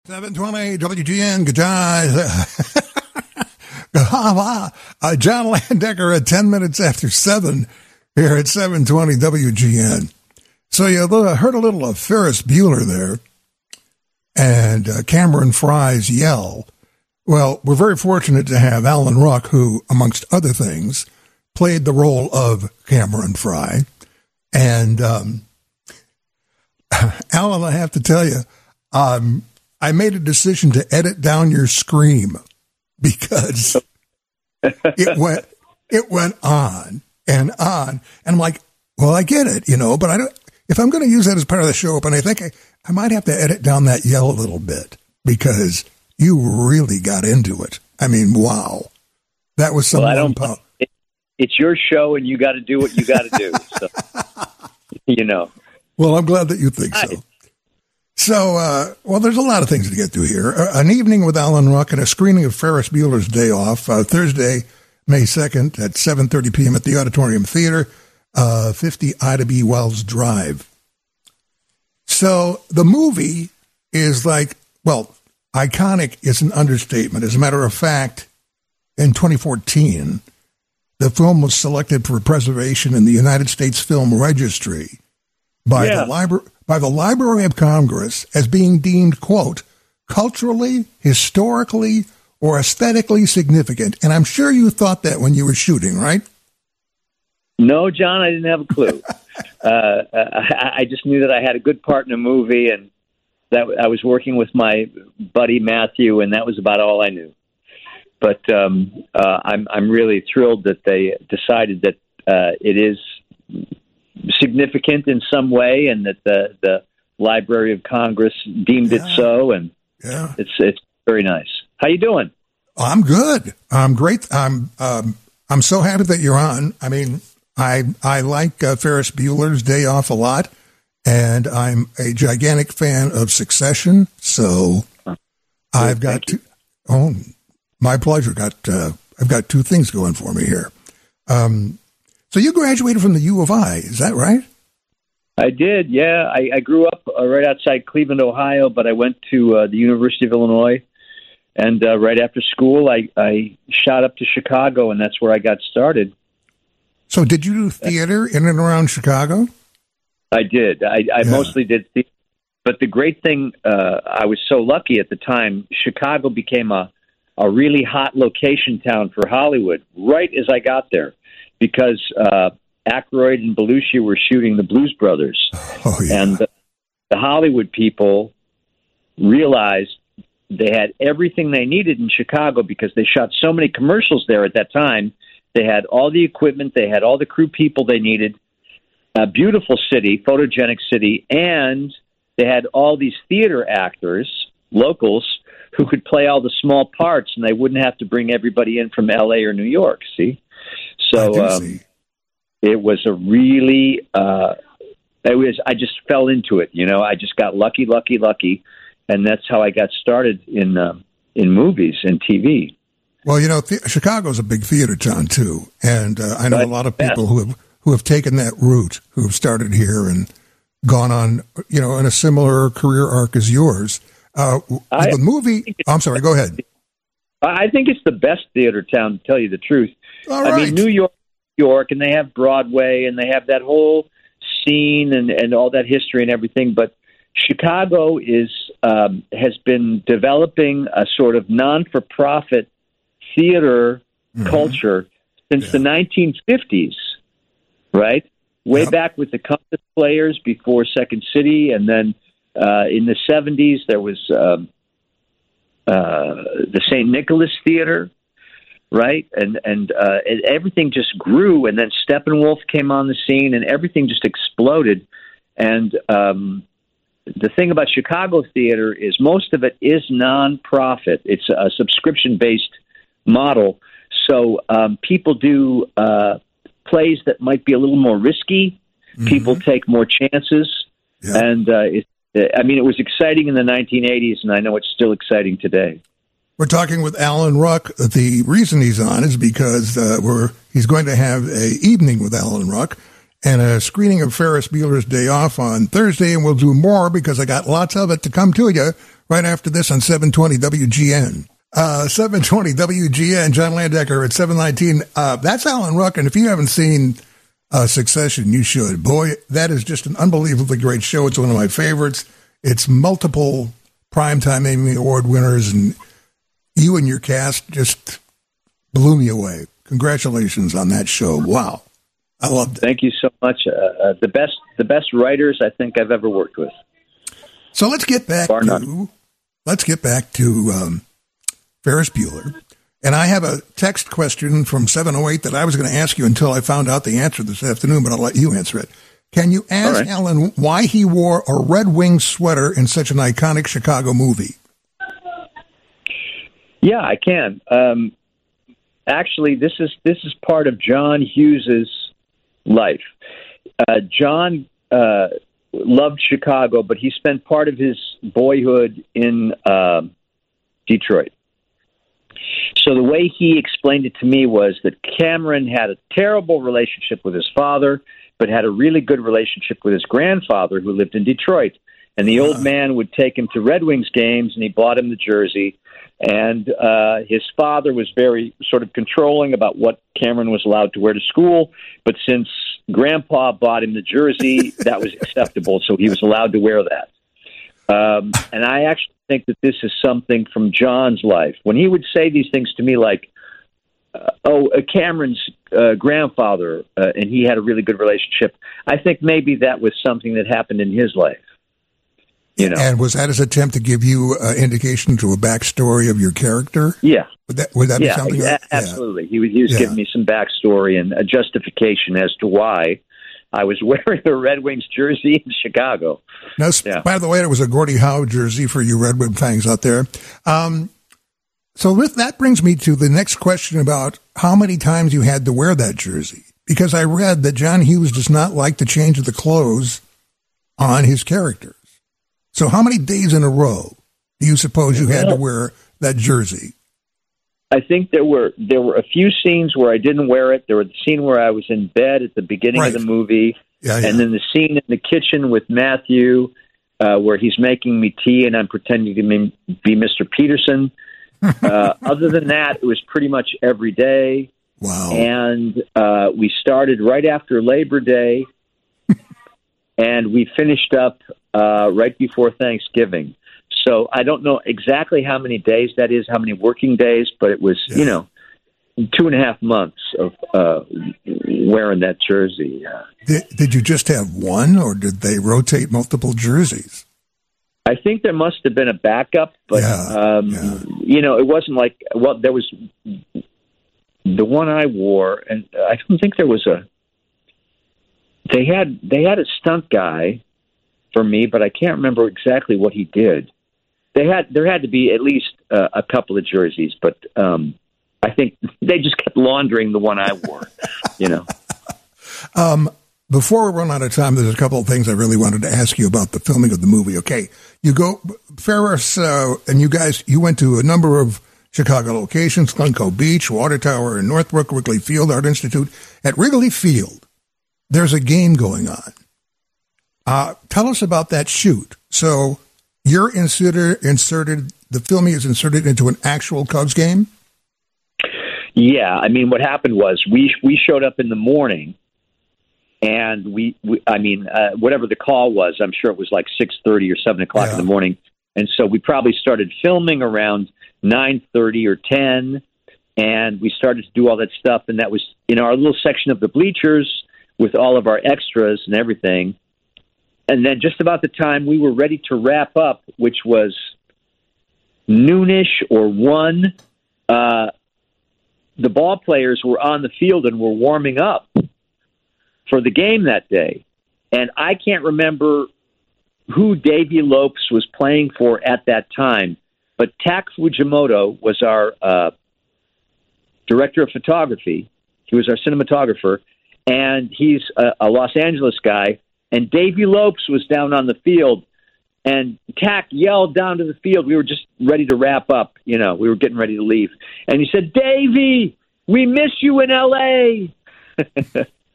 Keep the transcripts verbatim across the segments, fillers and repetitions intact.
seven twenty W G N, good time. uh, John Landecker at ten minutes after seven here at seven twenty W G N. So you heard a little of Ferris Bueller there and uh, Cameron Fry's yell. Well, we're very fortunate to have Alan Ruck, who, amongst other things, played the role of Cameron Fry. And um, Alan, I have to tell you, um, I made a decision to edit down your scream because it went it went on and on. And I'm like, well, I get it, you know, but I don't, if I'm going to use that as part of the show, and I think I, I might have to edit down that yell a little bit because you really got into it. I mean, wow. That was some. Well, I don't, po- it, it's your show and you got to do what you got to do. So, you know. Well, I'm glad that you think so. I, So, uh, well, there's a lot of things to get to here. Uh, an evening with Alan Ruck and a screening of Ferris Bueller's Day Off, uh, Thursday, May second at seven thirty p.m. at the Auditorium Theater, uh, fifty Ida B. Wells Drive. So the movie is like, well, iconic is an understatement. As a matter of fact, in twenty fourteen, the film was selected for preservation in the United States Film Registry by yeah. the library. by the Library of Congress as being deemed, quote, culturally, historically, or aesthetically significant. And I'm sure you thought that when you were shooting, right? No, John, I didn't have a clue. uh, I, I just knew that I had a good part in a movie, and that I was working with my buddy Matthew, and that was about all I knew. But um, uh, I'm, I'm really thrilled that they decided that uh, it is significant in some way, and that the the Library of Congress deemed yeah. it so, and yeah. it's it's very nice. How you doing? I'm good. I'm great. I'm um, I'm so happy that you're on. I mean, I I like uh, Ferris Bueller's Day Off a lot, and I'm a gigantic fan of Succession. So oh, I've got two. Oh, my pleasure. Got uh, I've got two things going for me here. Um, So you graduated from the U of I, is that right? I did, yeah. I, I grew up uh, right outside Cleveland, Ohio, but I went to uh, the University of Illinois. And uh, right after school, I, I shot up to Chicago, and that's where I got started. So did you do theater in and around Chicago? I did. I, I yeah. mostly did theater. But the great thing, uh, I was so lucky at the time, Chicago became a, a really hot location town for Hollywood right as I got there. Because uh, Aykroyd and Belushi were shooting the Blues Brothers. Oh, yeah. And the, the Hollywood people realized they had everything they needed in Chicago because they shot so many commercials there at that time. They had all the equipment. They had all the crew people they needed. A beautiful city, photogenic city. And they had all these theater actors, locals, who could play all the small parts, and they wouldn't have to bring everybody in from L A or New York, see? So um, it was a really, uh, it was, I just fell into it, you know, I just got lucky, lucky, lucky. And that's how I got started in, uh, in movies and T V. Well, you know, th- Chicago's a big theater town too. And uh, I know but, a lot of people yeah. who have, who have taken that route, who have started here and gone on, you know, in a similar career arc as yours. Uh, I, the movie, oh, I'm sorry, go ahead. I think it's the best theater town, to tell you the truth. All right. I mean, New York, New York, and they have Broadway, and they have that whole scene and, and all that history and everything. But Chicago is um, has been developing a sort of non-for-profit theater mm-hmm. culture since yeah. the nineteen fifties, right? Way yep. back with the Compass Players before Second City, and then uh, in the seventies there was um, uh, the Saint Nicholas Theater. Right, and and, uh, and everything just grew, and then Steppenwolf came on the scene, and everything just exploded. And um, the thing about Chicago theater is most of it is nonprofit. It's a subscription-based model, so um, people do uh, plays that might be a little more risky. Mm-hmm. People take more chances, yeah. and uh, it, I mean, it was exciting in the nineteen eighties, and I know it's still exciting today. We're talking with Alan Ruck. The reason he's on is because uh, we're he's going to have a evening with Alan Ruck and a screening of Ferris Bueller's Day Off on Thursday, and we'll do more because I got lots of it to come to you right after this on seven twenty W G N. Uh, seven twenty W G N, John Landecker at seven nineteen. Uh, that's Alan Ruck, and if you haven't seen uh, Succession, you should. Boy, that is just an unbelievably great show. It's one of my favorites. It's multiple Primetime Emmy Award winners, and you and your cast just blew me away. Congratulations on that show. Wow. I loved it. Thank you so much. Uh, uh, the best the best writers I think I've ever worked with. So let's get back Bar to none. let's get back to um, Ferris Bueller. And I have a text question from seven oh eight that I was going to ask you until I found out the answer this afternoon, but I'll let you answer it. Can you ask right. Alan why he wore a Red Wings sweater in such an iconic Chicago movie? Yeah, I can. Um, actually, this is this is part of John Hughes's life. Uh, John uh, loved Chicago, but he spent part of his boyhood in uh, Detroit. So the way he explained it to me was that Cameron had a terrible relationship with his father, but had a really good relationship with his grandfather who lived in Detroit. And the old man would take him to Red Wings games, and he bought him the jersey. And uh, his father was very sort of controlling about what Cameron was allowed to wear to school. But since Grandpa bought him the jersey, that was acceptable, so he was allowed to wear that. Um, and I actually think that this is something from John's life. When he would say these things to me like, uh, oh, uh, Cameron's uh, grandfather, uh, and he had a really good relationship, I think maybe that was something that happened in his life. You know? And was that his attempt to give you uh, indication to a backstory of your character? Yeah. Would that, would that yeah, be something? a- that, absolutely. He was, he was Yeah. giving me some backstory and a justification as to why I was wearing a Red Wings jersey in Chicago. Now, s- Yeah. by the way, it was a Gordie Howe jersey for you Red Wing fans out there. Um, so with, that brings me to the next question about how many times you had to wear that jersey. Because I read that John Hughes does not like to change the clothes on his characters. So how many days in a row do you suppose you had to wear that jersey? I think there were there were a few scenes where I didn't wear it. There was the scene where I was in bed at the beginning Right. of the movie, Yeah, yeah. and then the scene in the kitchen with Matthew uh, where he's making me tea and I'm pretending to be be Mister Peterson. uh, other than that, it was pretty much every day. Wow. And uh, we started right after Labor Day, and we finished up uh, right before Thanksgiving. So I don't know exactly how many days that is, how many working days, but it was, Yeah. you know, two and a half months of uh, wearing that jersey. Uh, Did, did you just have one, or did they rotate multiple jerseys? I think there must have been a backup, but, Yeah, um, yeah. you know, it wasn't like, well, there was the one I wore, and I don't think there was a, they had, they had a stunt guy for me, but I can't remember exactly what he did. They had, there had to be at least uh, a couple of jerseys, but um, I think they just kept laundering the one I wore, you know. Um, before we run out of time, there's a couple of things I really wanted to ask you about the filming of the movie. Okay, you go, Ferris, uh, and you guys, you went to a number of Chicago locations, Glencoe Beach, Water Tower, and Northbrook, Wrigley Field Art Institute. At Wrigley Field, there's a game going on. Uh, tell us about that shoot. So you're inserted, inserted, the filming is inserted into an actual Cubs game? Yeah, I mean, what happened was we we showed up in the morning, and we, we I mean, uh, whatever the call was, I'm sure it was like six thirty or seven o'clock Yeah. in the morning, and so we probably started filming around nine thirty or ten, and we started to do all that stuff, and that was in our little section of the bleachers with all of our extras and everything. And then just about the time we were ready to wrap up, which was noonish or one, uh, the ball players were on the field and were warming up for the game that day. And I can't remember who Davey Lopes was playing for at that time, but Tak Fujimoto was our uh, director of photography. He was our cinematographer, and he's a, a Los Angeles guy. And Davey Lopes was down on the field, and Tak yelled down to the field. We were just ready to wrap up. You know, we were getting ready to leave. And he said, "Davey, we miss you in L A"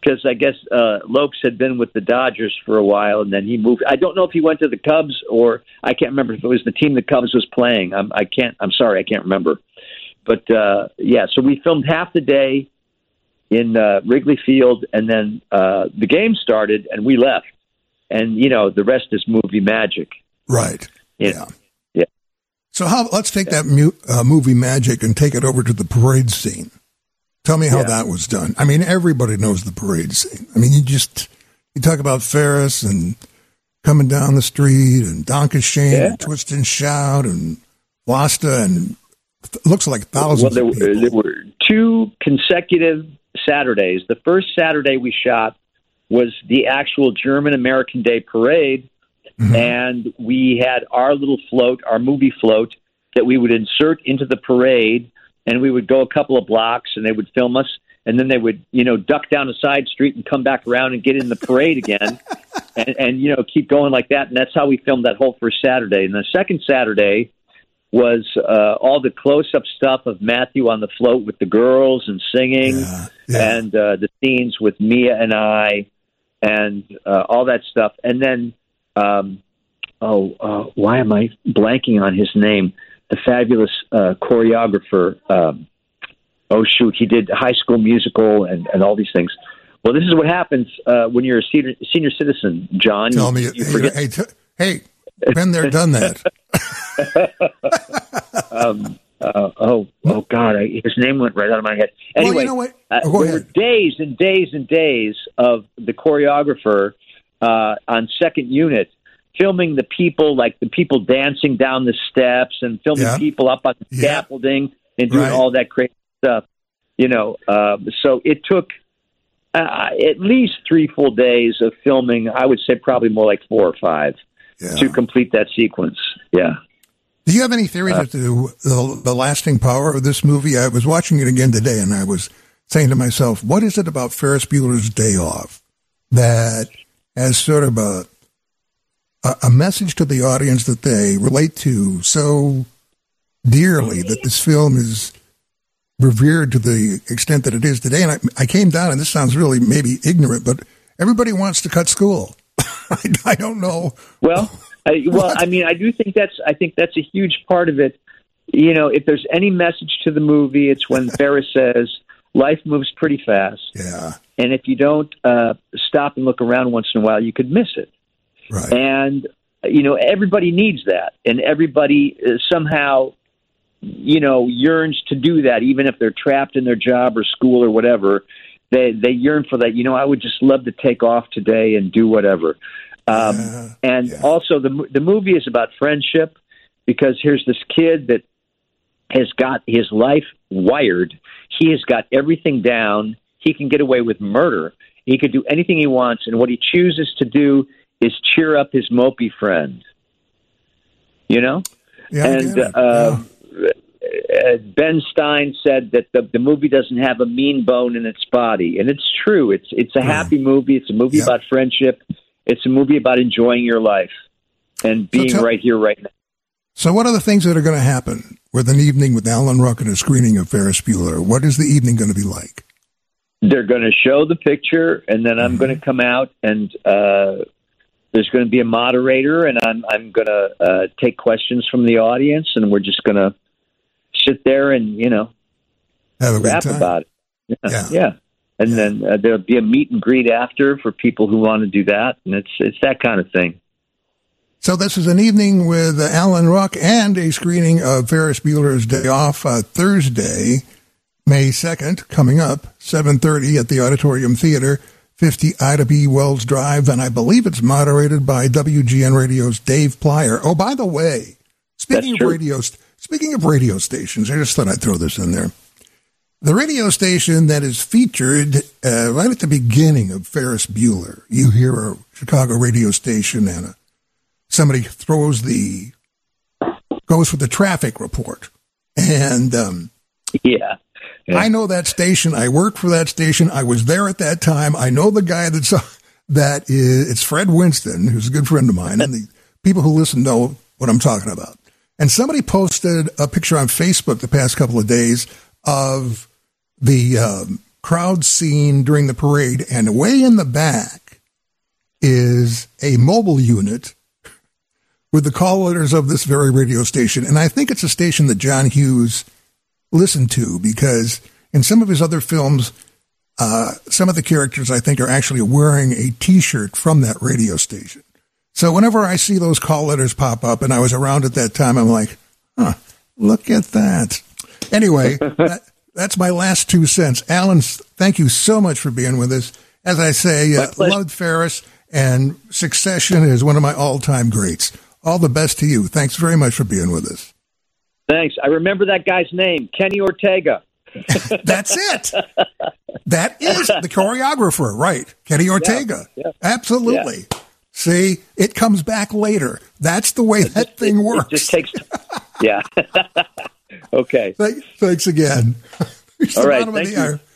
because I guess uh, Lopes had been with the Dodgers for a while, and then he moved. I don't know if he went to the Cubs or I can't remember if it was the team the Cubs was playing. I'm, I can't. I'm sorry, I can't remember. But uh, yeah, so we filmed half the day in uh, Wrigley Field, and then uh, the game started, and we left. And you know, the rest is movie magic. Right. You yeah. know? Yeah. So how? Let's take that mu- uh, movie magic and take it over to the parade scene. Tell me how Yeah. that was done. I mean, everybody knows the parade scene. I mean, you just, you talk about Ferris and coming down the street and Donka Shane Yeah. and Twist and Shout and Vlasta and it looks like thousands Well, there, of people. there were two consecutive Saturdays. The first Saturday we shot was the actual German American Day parade, Mhm. and we had our little float, our movie float, that we would insert into the parade, and we would go a couple of blocks, and they would film us, and then they would, you know, duck down a side street and come back around and get in the parade again, and, and, you know, keep going like that, and that's how we filmed that whole first Saturday. And the second Saturday was uh, all the close-up stuff of Matthew on the float with the girls and singing, Yeah, yeah. and uh, the scenes with Mia and I, and uh, all that stuff. And then, um, oh, uh, why am I blanking on his name? The fabulous uh, choreographer. Um, oh, shoot, he did High School Musical and, and all these things. Well, this is what happens uh, when you're a senior, senior citizen, John. Tell you, me, you hey, forget. hey, t- hey, been there, done that. um, uh, oh, oh God! I, his name went right out of my head. Well, Anyway, you know what? uh, Go there were ahead. days and days and days of the choreographer uh, on second unit filming the people, like the people dancing down the steps and filming Yeah. people up on the Yeah. scaffolding and doing Right. all that crazy stuff. You know, uh, so it took uh, at least three full days of filming. I would say probably more like four or five Yeah. to complete that sequence. Yeah. Do you have any theories as to the, the lasting power of this movie? I was watching it again today, and I was saying to myself, what is it about Ferris Bueller's Day Off that has sort of a, a, a message to the audience that they relate to so dearly that this film is revered to the extent that it is today? And I, I came down, and this sounds really maybe ignorant, but everybody wants to cut school. I, I don't know. Well, I, well, What? I mean, I do think that's. I think that's a huge part of it. You know, if there's any message to the movie, it's when Ferris says, "Life moves pretty fast, Yeah, and if you don't uh, stop and look around once in a while, you could miss it." right. And you know, everybody needs that, and everybody uh, somehow, you know, yearns to do that, even if they're trapped in their job or school or whatever. They they yearn for that. You know, I would just love to take off today and do whatever. Um, Yeah, and yeah. also, the the movie is about friendship, because here's this kid that has got his life wired. He has got everything down. He can get away with murder. He could do anything he wants, and what he chooses to do is cheer up his mopey friend. You know, Yeah, I and get it. uh, Yeah. uh, Ben Stein said that the, the movie doesn't have a mean bone in its body, and it's true. It's it's a happy movie. It's a movie Yep. about friendship. It's a movie about enjoying your life and being tell- right here, right now. So what are the things that are going to happen with an evening with Alan Ruck and a screening of Ferris Bueller? What is the evening going to be like? They're going to show the picture, and then I'm Mm-hmm. going to come out, and uh, there's going to be a moderator, and I'm I'm going to uh, take questions from the audience, and we're just going to sit there and you know Have a good rap time. about it. Yeah, Yeah. yeah. And Yeah. then uh, there'll be a meet and greet after for people who want to do that, and it's it's that kind of thing. So this is an evening with uh, Alan Ruck and a screening of Ferris Bueller's Day Off uh, Thursday, May second, coming up, seven thirty at the Auditorium Theater, fifty Ida B. Wells Drive, and I believe it's moderated by W G N Radio's Dave Plyer. Oh, by the way, speaking That's of true. radio, speaking of radio stations, I just thought I'd throw this in there. The radio station that is featured uh, right at the beginning of Ferris Bueller, you hear a Chicago radio station and a, somebody throws the, goes for the traffic report. And um, Yeah. Yeah. I know that station. I worked for that station. I was there at that time. I know the guy that's, that is, it's Fred Winston, who's a good friend of mine. And the people who listen know what I'm talking about. And somebody posted a picture on Facebook the past couple of days of the um, crowd scene during the parade, and way in the back is a mobile unit with the call letters of this very radio station. And I think it's a station that John Hughes listened to, because in some of his other films, uh, some of the characters, I think, are actually wearing a T-shirt from that radio station. So whenever I see those call letters pop up, and I was around at that time, I'm like, huh, look at that. Anyway, that, that's my last two cents. Alan, thank you so much for being with us. As I say, uh, loved Ferris, and Succession is one of my all-time greats. All the best to you. Thanks very much for being with us. Thanks. I remember that guy's name, Kenny Ortega. That's it. That is the choreographer, right? Kenny Ortega. Yeah, yeah. Absolutely. Yeah. See, it comes back later. That's the way that just, thing it, works. It just takes. Yeah. Okay. Thanks again. All right. Thank you.